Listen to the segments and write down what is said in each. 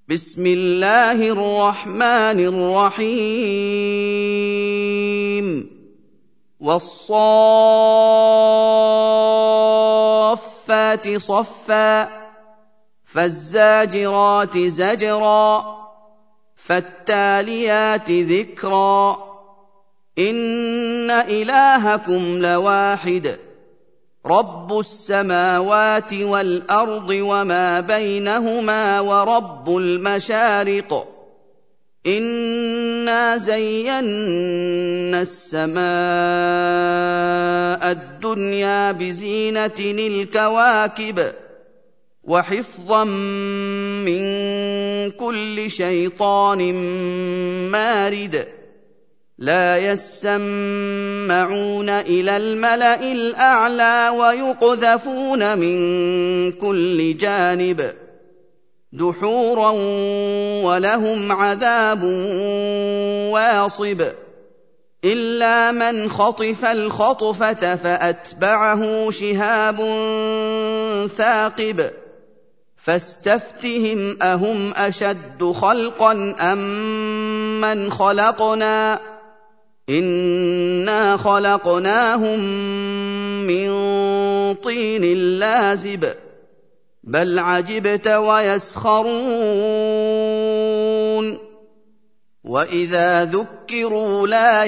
بسم الله الرحمن الرحيم والصافات صفا فالزاجرات زجرا فالتاليات ذكرا إن إلهكم لواحد رب السماوات والأرض وما بينهما ورب المشارق إنا زينا السماء الدنيا بزينة الكواكب وحفظا من كل شيطان مارد لا يسمعون إلى الملأ الأعلى ويقذفون من كل جانب دحورا ولهم عذاب واصب إلا من خطف الخطفة فأتبعه شهاب ثاقب فاستفتهم أهم أشد خلقا أم من خلقنا إنا خلقناهم من طين لازب بل عجبت ويسخرون وإذا ذكروا لا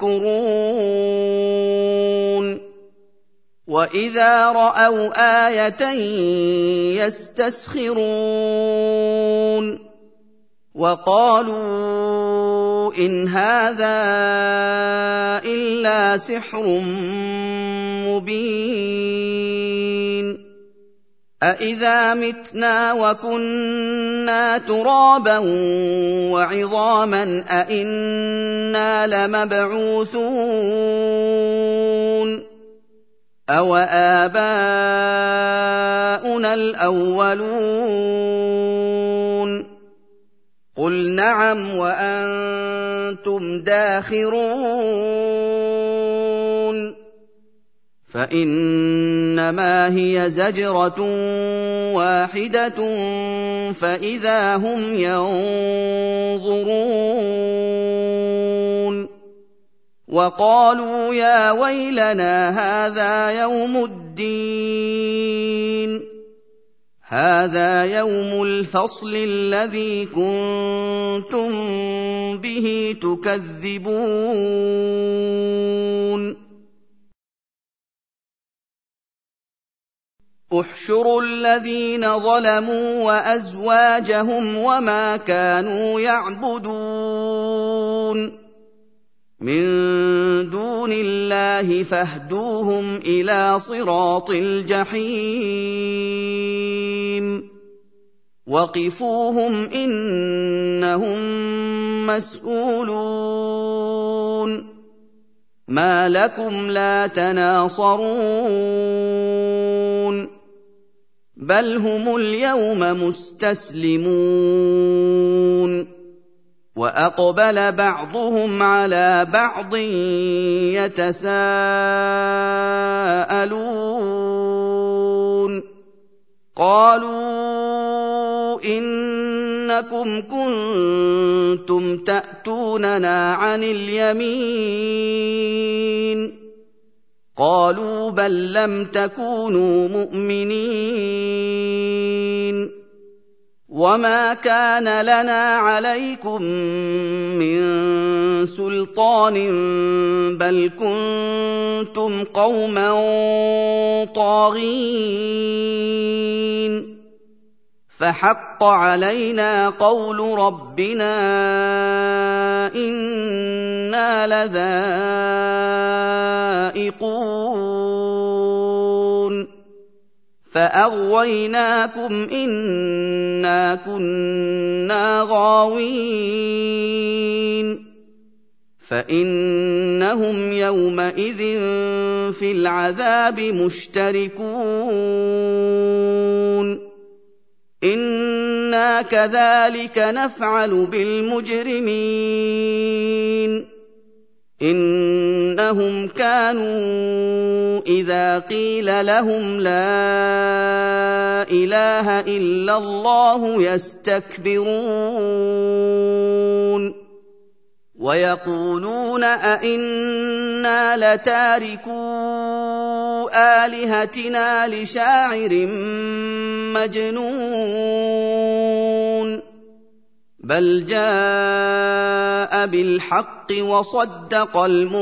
يذكرون وإذا رأوا آية يستسخرون وقالوا إن هذا إلا سحر مبين أإذا متنا وكنا ترابا وعظاما أإنا لمبعوثون أوآباؤنا الأولون قل نعم وأنتم داخرون فإنما هي زجرة واحدة فإذا هم ينظرون وقالوا يا ويلنا هذا يوم الدين هذا يوم الفصل الذي كنتم به تكذبون احشروا الذين ظلموا وأزواجهم وما كانوا يعبدون من دون الله فاهدوهم إلى صراط الجحيم وقفوهم إنهم مسؤولون ما لكم لا تناصرون بل هم اليوم مستسلمون وأقبل بعضهم على بعض يتساءلون قالوا إنكم كنتم تأتوننا عن اليمين قالوا بل لم تكونوا مؤمنين وما كان لنا عليكم من سلطان بل كنتم قوما طاغين فحق علينا قول ربنا إنا لذائقون فأغويناكم إنا كنا غاوين فإنهم يومئذ في العذاب مشتركون إنا كذلك نفعل بالمجرمين إِنَّهُمْ كَانُوا إِذَا قِيلَ لَهُمْ لَا إِلَٰهَ إِلَّا اللَّهُ يَسْتَكْبِرُونَ وَيَقُولُونَ أَئِنَّا لَتَارِكُو آلِهَتِنَا لِشَاعِرٍ مَّجْنُونٍ بَلْ جَاءَ بِالْحَقِّ وَصَدَّقَ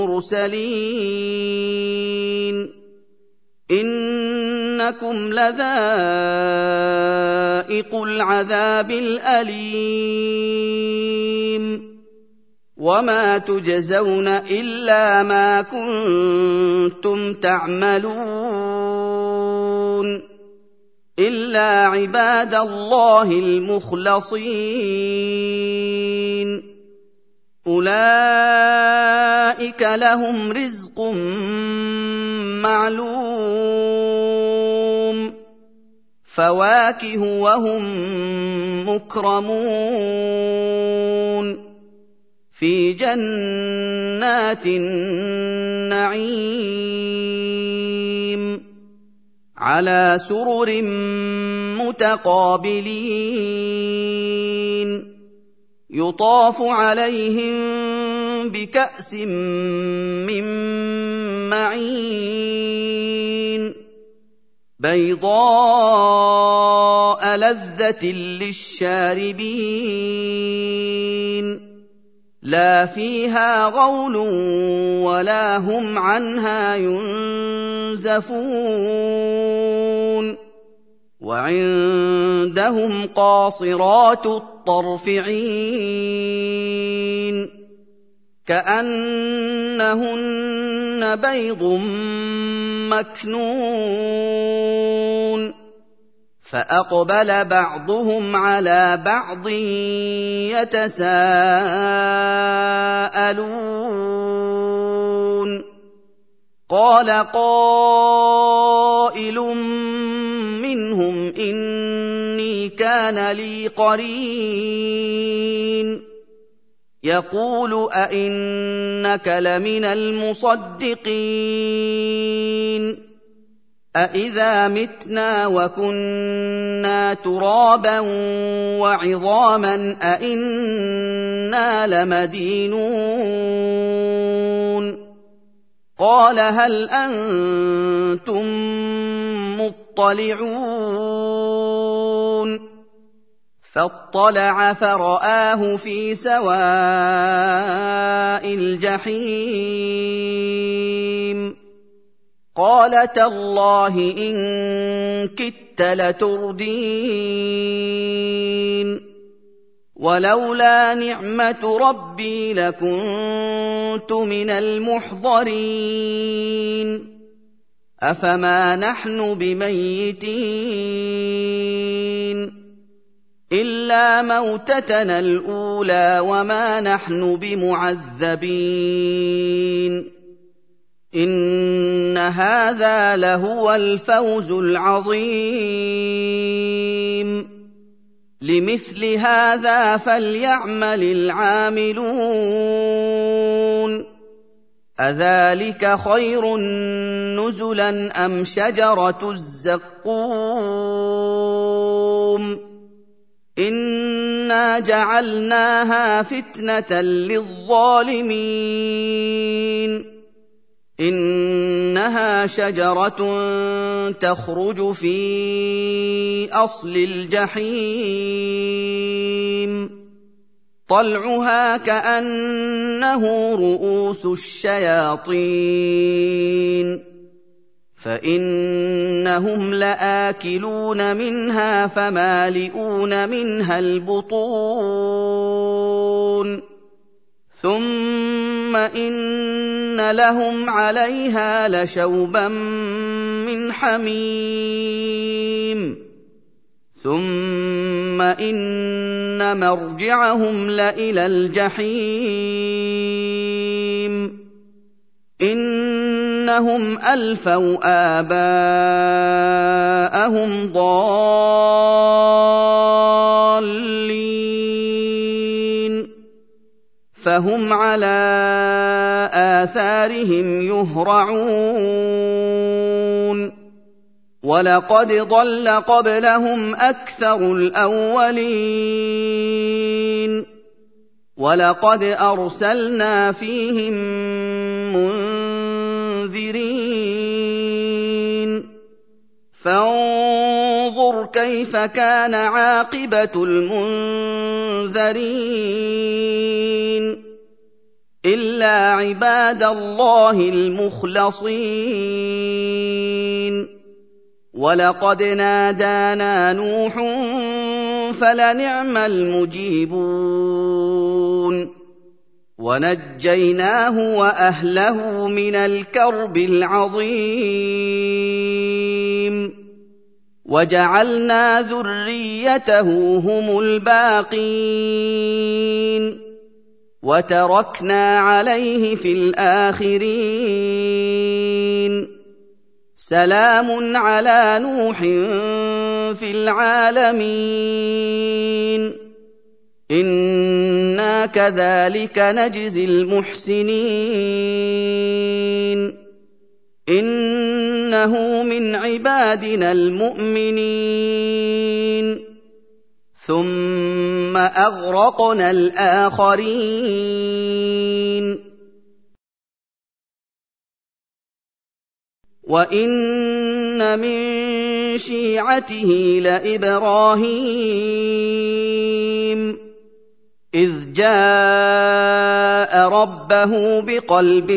الْمُرْسَلِينَ إِنَّكُمْ لَذَائِقُو الْعَذَابِ الْأَلِيمِ وَمَا تُجْزَوْنَ إِلَّا مَا كُنتُمْ تَعْمَلُونَ إِلَّا عِبَادَ اللَّهِ الْمُخْلَصِينَ أُولَٰئِكَ لَهُمْ رِزْقٌ مَّعْلُومٌ فَوَاكِهُ وَهُم مُّكْرَمُونَ فِي جَنَّاتِ النَّعِيمِ عَلَىٰ سُرُرٍ مُّتَقَابِلِينَ يُطَافُ عَلَيْهِم بِكَأْسٍ مِّن مَّعِينٍ بَيْضَاءَ لَذَّةٍ لِّلشَّارِبِينَ لَا فِيهَا غَوْلٌ وَلَا هُمْ عَنْهَا يُنزَفُونَ وَعِندَهُمْ قَاصِرَاتُ الطَّرْفِ عِينٌ كَأَنَّهُنَّ بَيْضٌ مَّكْنُونٌ فَأَقْبَلَ بَعْضُهُمْ عَلَىٰ بَعْضٍ يَتَسَاءَلُونَ قَالَ قَائِلٌ مِّنْهُمْ إِنِّي كَانَ لِي قَرِينٌ يَقُولُ أَإِنَّكَ لَمِنَ الْمُصَدِّقِينَ أَإِذَا مِتْنَا وَكُنَّا تُرَابًا وَعِظَامًا أَإِنَّا لَمَدِينُونَ قَالَ هَلْ أَنتُم مُّطَّلِعُونَ فَاطَّلَعَ فَرَآهُ فِي سَوَاءِ الْجَحِيمِ قَالَ تَاللَّهِ إِن كِدتَّ لَتُرْدِينِ وَلَوْلَا نِعْمَةُ رَبِّي لَكُنتُ مِنَ الْمُحْضَرِينَ أَفَمَا نَحْنُ بِمَيِّتِينَ إِلَّا مَوْتَتَنَا الْأُولَىٰ وَمَا نَحْنُ بِمُعَذَّبِينَ إِنَّ هَٰذَا لَهُوَ الْفَوْزُ الْعَظِيمُ لِمِثْلِ هَٰذَا فَلْيَعْمَلِ الْعَامِلُونَ أَذَٰلِكَ خَيْرٌ نُّزُلًا أَمْ شَجَرَةُ الزَّقُّومِ إِنَّا جَعَلْنَاهَا فِتْنَةً لِّلظَّالِمِينَ إِنَّهَا شَجَرَةٌ تَخْرُجُ فِي أَصْلِ الْجَحِيمِ طَلْعُهَا كَأَنَّهُ رُءُوسُ الشَّيَاطِينِ فَإِنَّهُمْ لَآكِلُونَ مِنْهَا فَمَالِئُونَ مِنْهَا الْبُطُونَ ثُمَّ إِنَّ لَهُمْ عَلَيْهَا لَشَوْبًا مِّنْ حَمِيمٍ ثُمَّ إِنَّ مَرْجِعَهُمْ لَإِلَى الْجَحِيمِ إِنَّهُمْ أَلْفَوْا آبَاءَهُمْ ضَالِّينَ فهم على آثارهم يهرعون ولقد ضل قبلهم أكثر الأولين ولقد أرسلنا فيهم منذرين فانظر كيف كان عاقبة المنذرين إلا عباد الله المخلصين ولقد نادانا نوح فلنعم المجيبون ونجيناه وأهله من الكرب العظيم وجعلنا ذريته هم الباقين وتركنا عليه في الآخرين سلام على نوح في العالمين إنا كذلك نجزي المحسنين إنه من عبادنا المؤمنين ثم أغرقنا الآخرين وَإِنَّ مِن شِيعَتِهِ لَإِبْرَاهِيمَ إِذْ جَاءَ رَبَّهُ بِقَلْبٍ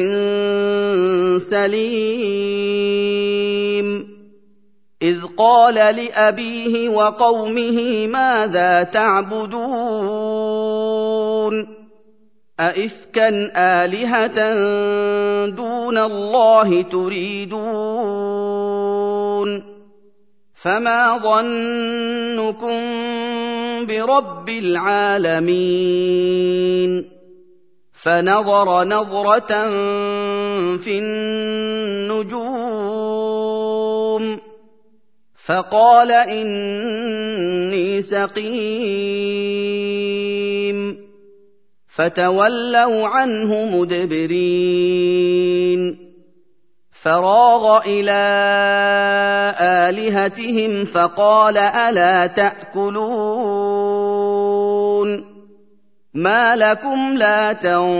سَلِيمٍ إِذْ قَالَ لِأَبِيهِ وَقَوْمِهِ مَاذَا تَعْبُدُونَ أَئِفْكًا آلِهَةً دُونَ اللَّهِ تُرِيدُونَ فَمَا ظَنُّكُم بِرَبِّ الْعَالَمِينَ فَنَظَرَ نَظْرَةً فِي النُّجُومِ فَقَالَ إِنِّي سَقِيمٌ فَتَوَلَّوْا عَنْهُ مُدْبِرِينَ فَرَاغَ إِلَىٰ آلِهَتِهِمْ فَقَالَ أَلَا تَأْكُلُونَ مَا لَكُمْ لَا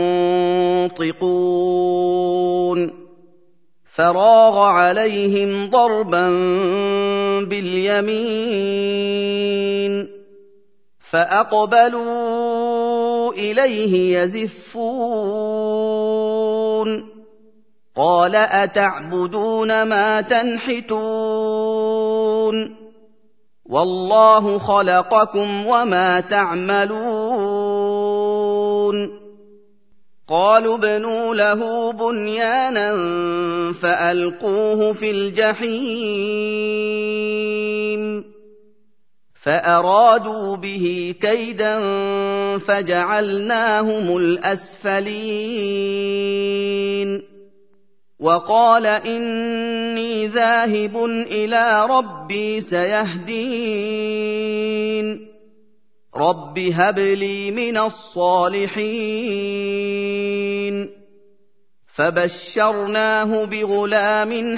تَنطِقُونَ فَرَاغَ عَلَيْهِمْ ضَرْبًا بِالْيَمِينِ فَأَقْبَلُوا إِلَيْهِ يَزِفُّونَ قَالَ أَتَعْبُدُونَ مَا تَنْحِتُونَ وَاللَّهُ خَلَقَكُمْ وَمَا تَعْمَلُونَ قَالُوا ابْنُوا لَهُ بُنْيَانًا فَأَلْقُوهُ فِي الْجَحِيمِ فَأَرَادُوا بِهِ كَيْدًا فَجَعَلْنَاهُمُ الْأَسْفَلِينَ وَقَالَ إِنِّي ذَاهِبٌ إِلَىٰ رَبِّي سَيَهْدِينِ رَبِّ هَبْ لِي مِنَ الصَّالِحِينَ فَبَشَّرْنَاهُ بِغُلَامٍ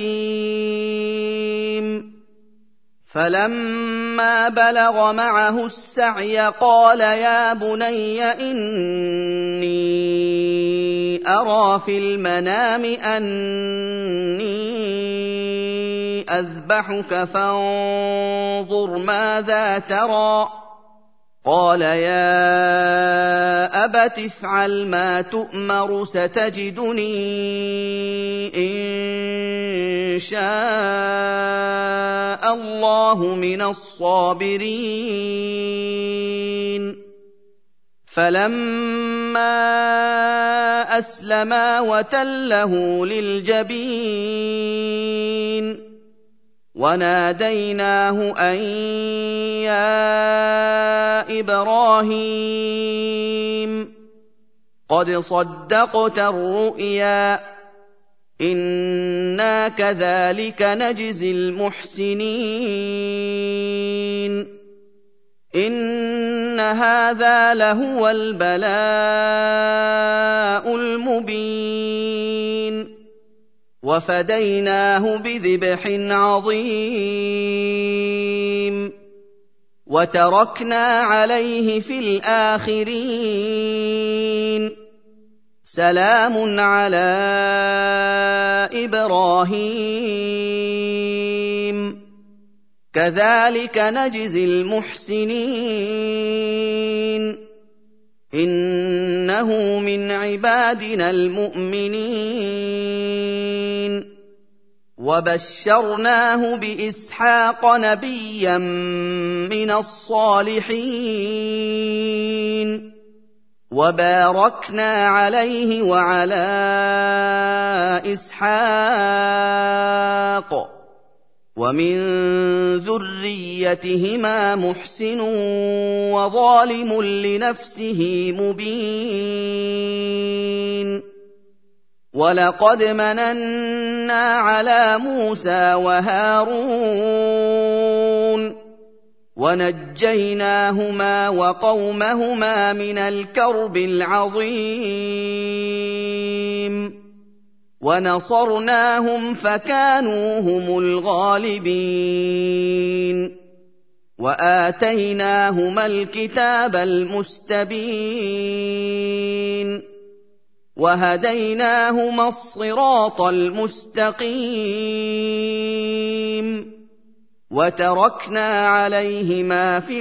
حَلِيمٍ فَلَمَّا بَلَغَ مَعَهُ السَّعْيَ قَالَ يَا بُنَيَّ إِنِّي أَرَىٰ فِي الْمَنَامِ أَنِّي أَذْبَحُكَ فَانظُرْ مَاذَا تَرَىٰ قَالَ يَا أَبَتِ افْعَلْ مَا تُؤْمَرُ سَتَجِدُنِي إِن شَاءَ اللَّهُ مِنَ الصَّابِرِينَ فَلَمَّا أَسْلَمَا وَتَلَّهُ لِلْجَبِينِ وَنَادَيْنَاهُ أَن يَا إِبْرَاهِيمُ قَدْ صَدَّقْتَ الرُّؤْيَا إِنَّا كَذَٰلِكَ نَجْزِي الْمُحْسِنِينَ إِنَّ هَٰذَا لَهُوَ الْبَلَاءُ الْمُبِينُ وَفَدَيْنَاهُ بِذِبْحٍ عَظِيمٍ وَتَرَكْنَا عَلَيْهِ فِي الْآخِرِينَ سَلَامٌ عَلَىٰ إِبْرَاهِيمَ كَذَٰلِكَ نَجْزِي الْمُحْسِنِينَ إِنَّهُ مِنْ عِبَادِنَا الْمُؤْمِنِينَ وَبَشَّرْنَاهُ بِإِسْحَاقَ نَبِيًّا مِّنَ الصَّالِحِينَ وَبَارَكْنَا عَلَيْهِ وَعَلَىٰ إِسْحَاقَ وَمِن ذُرِّيَّتِهِمَا مُحْسِنٌ وَظَالِمٌ لِّنَفْسِهِ مُبِينٌ وَلَقَدْ مَنَنَّا عَلَىٰ مُوسَىٰ وَهَارُونَ وَنَجَّيْنَاهُمَا وَقَوْمَهُمَا مِنَ الْكَرْبِ الْعَظِيمِ وَنَصَرْنَاهُمْ فَكَانُوا هُمُ الْغَالِبِينَ وَآتَيْنَاهُمَا الْكِتَابَ الْمُسْتَبِينَ وَهَدَيْنَاهُمَا الصِّرَاطَ الْمُسْتَقِيمَ وَتَرَكْنَا عَلَيْهِمَا فِي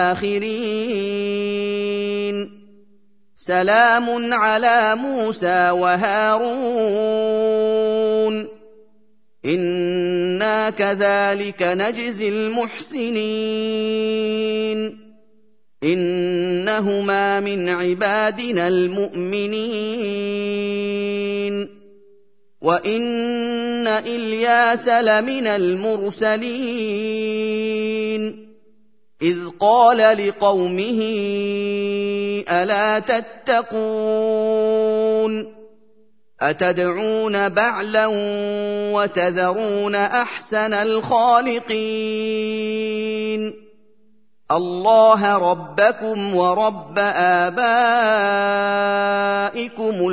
الْآخِرِينَ سَلَامٌ عَلَىٰ مُوسَىٰ وَهَارُونَ إِنَّا كَذَٰلِكَ نَجْزِي الْمُحْسِنِينَ إِنَّهُمَا مِنْ عِبَادِنَا الْمُؤْمِنِينَ وَإِنَّ إِلْيَاسَ لَمِنَ الْمُرْسَلِينَ إِذْ قَالَ لِقَوْمِهِ أَلَا تَتَّقُونَ أَتَدْعُونَ بَعْلًا وَتَذَرُونَ أَحْسَنَ الْخَالِقِينَ اللَّهَ رَبَّكُمْ وَرَبَّ آبَائِكُمُ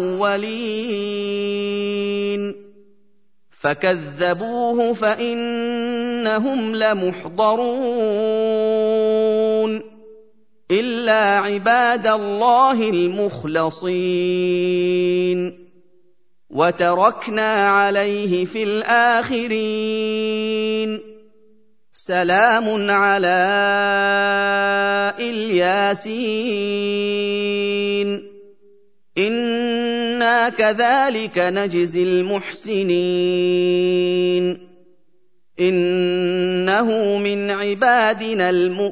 الْأَوَّلِينَ فَكَذَّبُوهُ فَإِنَّهُمْ لَمُحْضَرُونَ إِلَّا عِبَادَ اللَّهِ الْمُخْلَصِينَ وَتَرَكْنَا عَلَيْهِ فِي الْآخِرِينَ سَلَامٌ عَلَىٰ الْيَاسِينَ إِنَّا كَذَٰلِكَ نَجْزِي الْمُحْسِنِينَ إِنَّهُ مِنْ عِبَادِنَا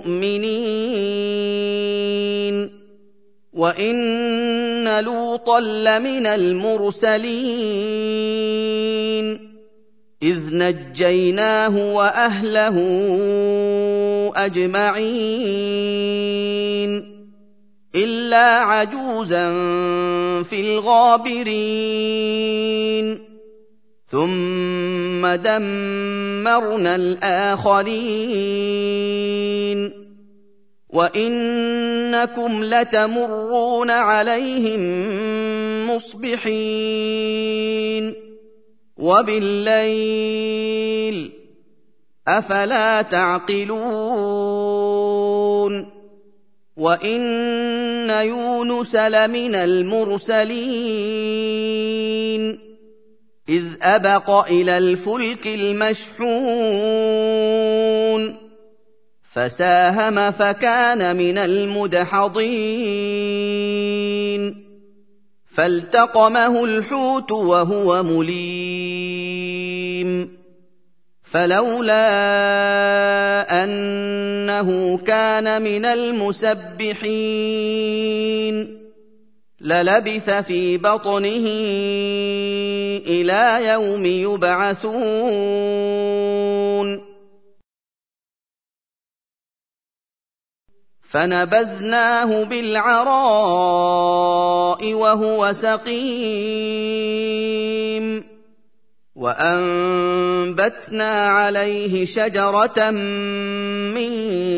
الْمُؤْمِنِينَ وَإِنَّ لُوطًا لَّمِنَ الْمُرْسَلِينَ إِذْ نَجَّيْنَاهُ وَأَهْلَهُ أَجْمَعِينَ إِلَّا عَجُوزًا فِي الْغَابِرِينَ ثُمَّ دَمَّرْنَا الْآخَرِينَ وَإِنَّكُمْ لَتَمُرُّونَ عَلَيْهِم مُّصْبِحِينَ وَبِاللَّيْلِ ۗ أَفَلَا تَعْقِلُونَ وَإِنَّ يُونُسَ لَمِنَ الْمُرْسَلِينَ إِذْ أَبَقَ إِلَى الْفُلْكِ الْمَشْحُونِ فَسَاهَمَ فَكَانَ مِنَ الْمُدْحَضِينَ فَالْتَقَمَهُ الْحُوتُ وَهُوَ مُلِيمٌ فَلَوْلَا أَنَّهُ كَانَ مِنَ الْمُسَبِّحِينَ لَلَبِثَ فِي بَطْنِهِ إِلَىٰ يَوْمِ يُبْعَثُونَ فَنَبَذْنَاهُ بِالْعَرَاءِ وَهُوَ سَقِيمٌ وَأَنبَتْنَا عَلَيْهِ شَجَرَةً مِّن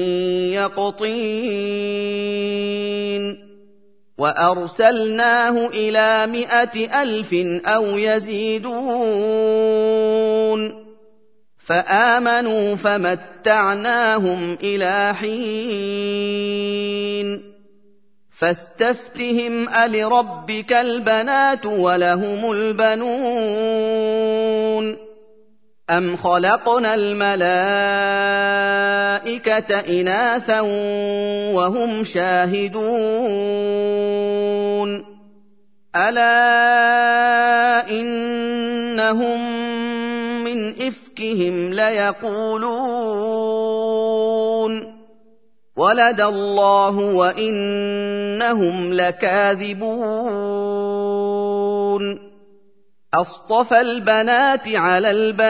يَقْطِينٍ وَأَرْسَلْنَاهُ إِلَىٰ 100,000 أَوْ يَزِيدُونَ فَآمَنُوا فَمَتَّعْنَاهُمْ إِلَىٰ حِينٍ فَاسْتَفْتِهِمْ أَلِرَبِّكَ الْبَنَاتُ وَلَهُمُ الْبَنُونَ أَمْ خَلَقْنَا الْمَلَائِكَةَ إِنَاثًا وَهُمْ شَاهِدُونَ أَلَا إِنَّهُم مِّنْ إِفْكِهِمْ لَيَقُولُونَ وَلَدَ اللَّهُ وَإِنَّهُمْ لَكَاذِبُونَ أَصْطَفَى الْبَنَاتِ عَلَى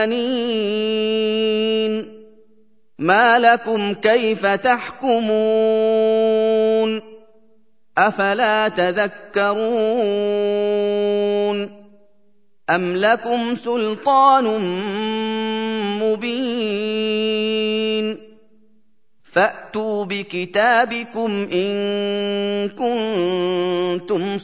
الْبَنِينَ مَا لَكُمْ كَيْفَ تَحْكُمُونَ أَفَلَا تَذَكَّرُونَ أَمْ لَكُمْ سُلْطَانٌ مُّبِينٌ فَأْتُوا بِكِتَابِكُمْ إِن كُنتُمْ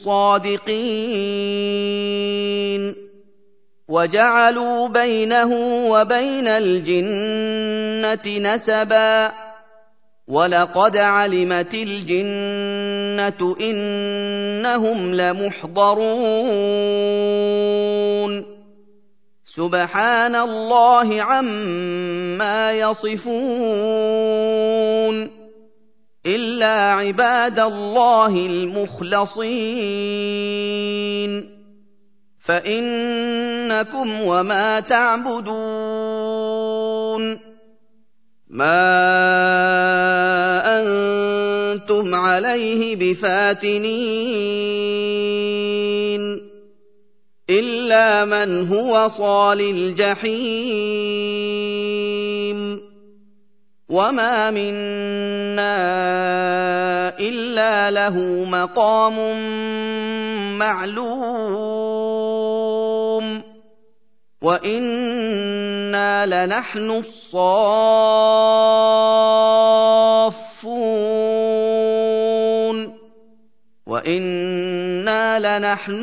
صَادِقِينَ وَجَعَلُوا بَيْنَهُ وَبَيْنَ الْجِنَّةِ نَسَبًا وَلَقَدْ عَلِمَتِ الْجِنَّةُ إِنَّهُمْ لَمُحْضَرُونَ سُبْحَانَ اللَّهِ عَمَّا يَصِفُونَ إِلَّا عِبَادَ اللَّهِ الْمُخْلَصِينَ فَإِنَّكُمْ وَمَا تَعْبُدُونَ مَا أَنتُمْ عَلَيْهِ بِفَاتِنِينَ إِلَّا مَنْ هُوَ صَالِ الْجَحِيمِ وَمَا مِنَّا إِلَّا لَهُ مَقَامٌ مَّعْلُومٌ وَإِنَّا لَنَحْنُ الصَّافُّونَ وَإِنَّا لَنَحْنُ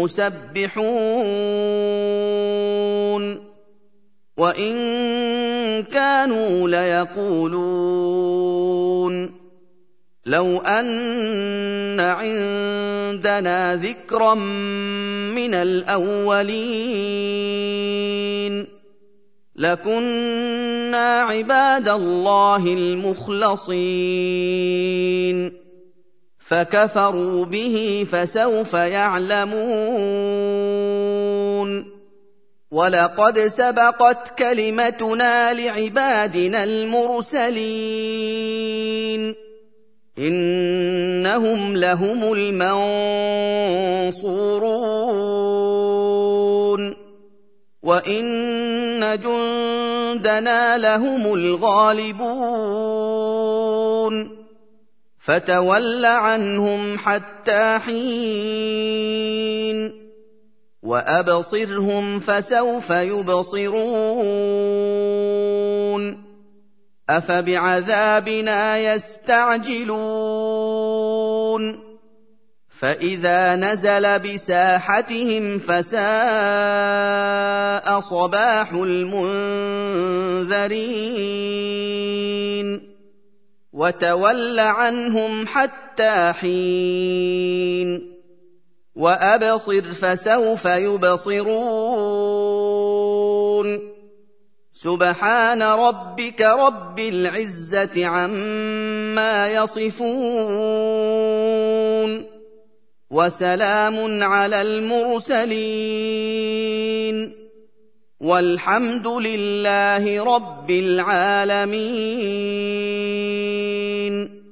الْمُسَبِّحُونَ وَإِن كَانُوا لَيَقُولُونَ لَوْ أَنَّ عِندَنَا ذِكْرًا مِّنَ الْأَوَّلِينَ لَكُنَّا عِبَادَ اللَّهِ الْمُخْلَصِينَ فَكَفَرُوا بِهِ فَسَوْفَ يَعْلَمُونَ وَلَقَدْ سَبَقَتْ كَلِمَتُنَا لِعِبَادِنَا الْمُرْسَلِينَ إِنَّهُمْ لَهُمُ الْمَنصُورُونَ وَإِنَّ جُندَنَا لَهُمُ الْغَالِبُونَ فَتَوَلَّ عَنْهُمْ حَتَّىٰ حِينٍ وَأَبْصِرْهُمْ فَسَوْفَ يُبْصِرُونَ أَفَبِعَذَابِنَا يَسْتَعْجِلُونَ فَإِذَا نَزَلَ بِسَاحَتِهِمْ فَسَاءَ صَبَاحُ الْمُنذَرِينَ وَتَوَلَّ عَنْهُمْ حَتَّىٰ حِينٍ وَأَبْصِرْ فَسَوْفَ يُبْصِرُونَ سُبْحَانَ رَبِّكَ رَبِّ الْعِزَّةِ عَمَّا يَصِفُونَ وَسَلَامٌ عَلَى الْمُرْسَلِينَ وَالْحَمْدُ لِلَّهِ رَبِّ الْعَالَمِينَ